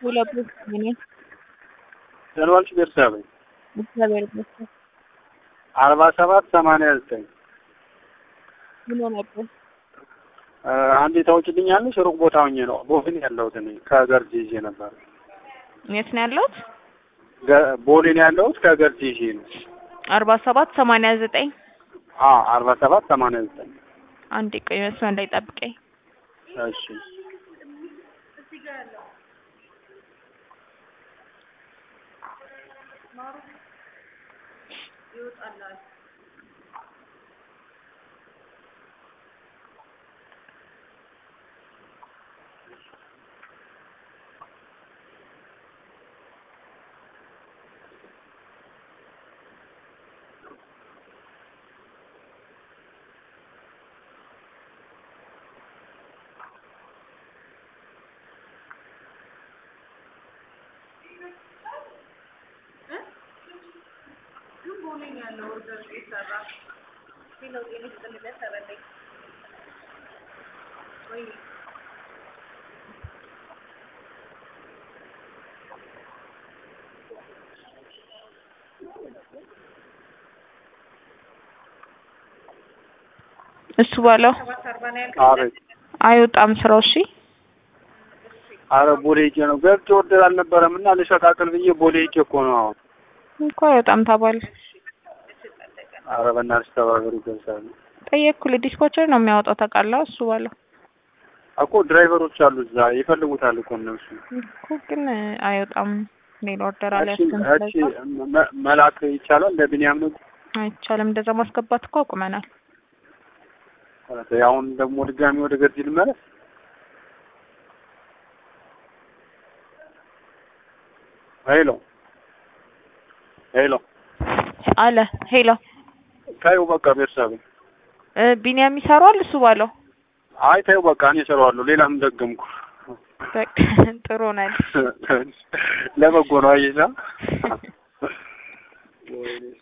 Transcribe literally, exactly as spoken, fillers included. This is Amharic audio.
ሁለት ምን ዘልዋልሽ ቤተሰብ እግዚአብሔር ይመስገን። አርባ ሰባት ሰማንያ ዘጠኝ ምን ሆነብህ? አንዴ ታውቂልኛለሽ? ሩቅ ቦታ ሆኜ ነው ቦሌ ያለሁት እኔ ከገርጂ ይዤ ነበር። የት ነው ያለሁት? ቦሌ ነው ያለሁት ከገርጂ ይዤ ነው። አርባ ሰባት ሰማንያ ዘጠኝ አዎ አርባ ሰባት ሰማንያ ዘጠኝ አንዴ ቆይ መስመር እንዳይጠብቀኝ። እሺ ይወጣላል። ያለው ኦርደር ይሰራ ሲለው የኔስ ተመለሰ ተበለኝ ወይ እሱ ባለው አይወጣም ስራው። እሺ አረ ቦሌ ሄጄ ነው ገብቼ ኦርደር አልነበረምና ልሸቃቅል ብዬ ቦሌ ሄጄ እኮ ነው አሁን እንኳ አይወጣም ተባለ። አረ በእናትሽ ተባበሩ ገብቻለሁ። ጠየቅኩ ዲስፖቸር ነው የሚያወጣው ታውቃለህ። እሱ ባለው እኮ ድራይቨሮች አሉ እዛ ይፈልጉታል እኮ እነሱ እኮ ግን አይወጣም። ሌላ ኦርደር አለ እሺ እሺ መላክ ይቻላል ለቢኒያም ነው? አይቻልም። እንደዛ ማስገባት እኮ አቁመናል። አሁን ደግሞ ድጋሚ ወደ ገርጂ ልመለስ? ሄሎ ሄሎ አለ ሄሎ ታዩ በቃ ቤተሰብ ቢኒያም ይሰራል እሱ ባለው። አይ ታዩ በቃ እኔ እሰራዋለሁ ሌላም ደገምኩ። በቃ ጥሩ ነው። ለበጎ ነው አይዛ